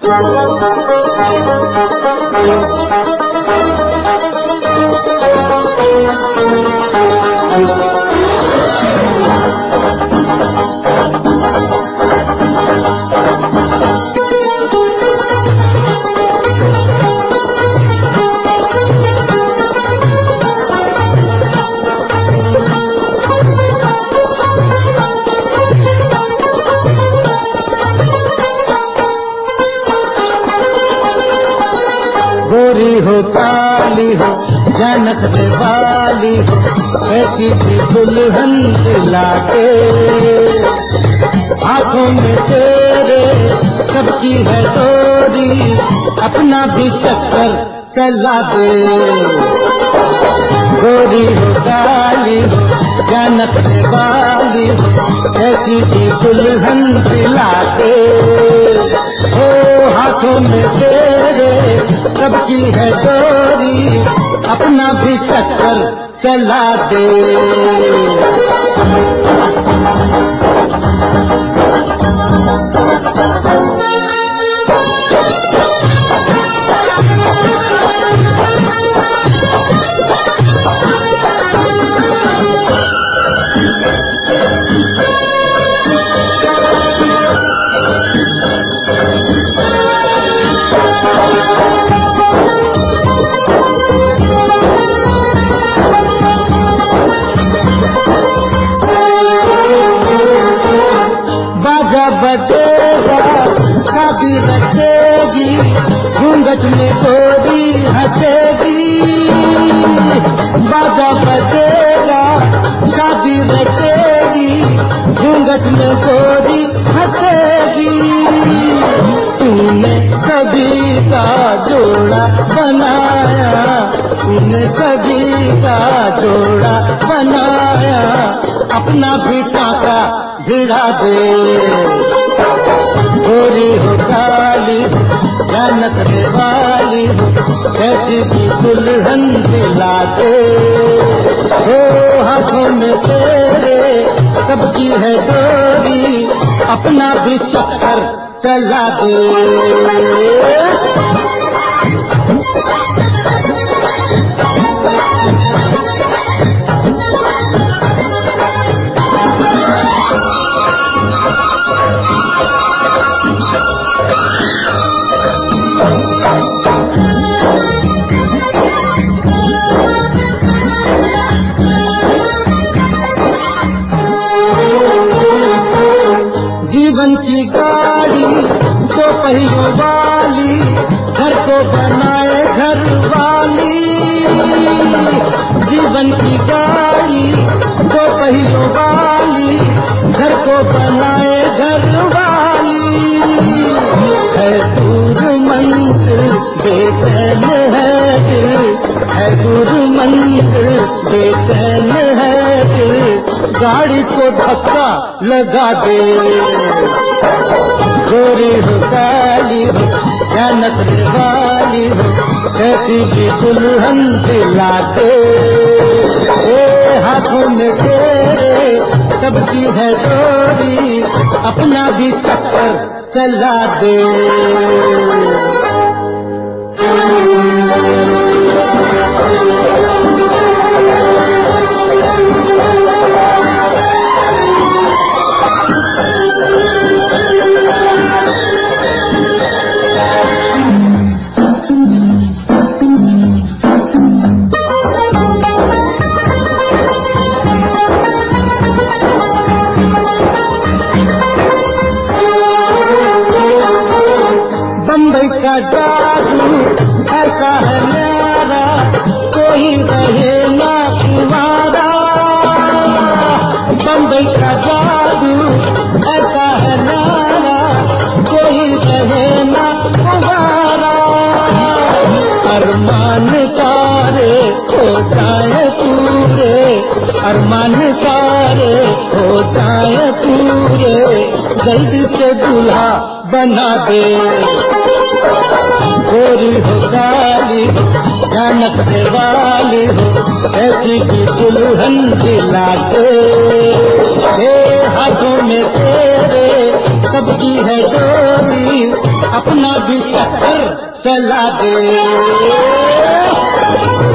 गोरी हो काली हो जानत वाली हो ऐसी भी दुल्हन लाके हाथों में तेरे सबकी है डोरी अपना भी चक्कर चला दे। गोरी हो काली हो जानत वाली हो ऐसी भी दुल्हन लाके हो हाथों में तेरे सबकी है डोरी अपना भी चक्कर चला दे। बजेगा शादी रचेगी घूंघट में गोरी हंसेगी। बाजा बजेगा शादी रचेगी घूंघट में गोरी हंसेगी। तूने सभी का जोड़ा बनाया तूने सभी का जोड़ा बनाया अपना भी टाका भिड़ा दे। गोरी हो काली हो जानत वाली हो कैसी भी दुल्हन दिला दे। हो हाथों में तेरे सबकी है डोरी अपना भी चक्कर चला दे। जीवन की गाड़ी दो पहियों वाली घर को बनाए घर वाली। जीवन की गाड़ी दो पहियों वाली घर को बनाए घर वाली। है दूर मंजिल बेचैन है दिल है दूर मंजिल बेचैन है दिल गाड़ी को धक्का लगा दे। गोरी हो काली हो जानत वाली हो कैसी भी दुल्हन दिला दे। हाथों में तेरे सबकी है डोरी अपना भी चक्कर चला दे। बम्बई का जादू ऐसा है न्यारा कोई रहे ना कुंवारा। बम्बई का जादू ऐसा है न्यारा कोई रहे ना कुंवारा। अरमान सारे हो जाए पूरे अरमान सारे हो जाए पूरे जल्दी से दूल्हा बना दे। गोरी हो काली हो जानत वाली हो ऐसी भी दुल्हन दिला दे। हाथों में तेरे सबकी है डोरी, अपना भी चक्कर चला दे।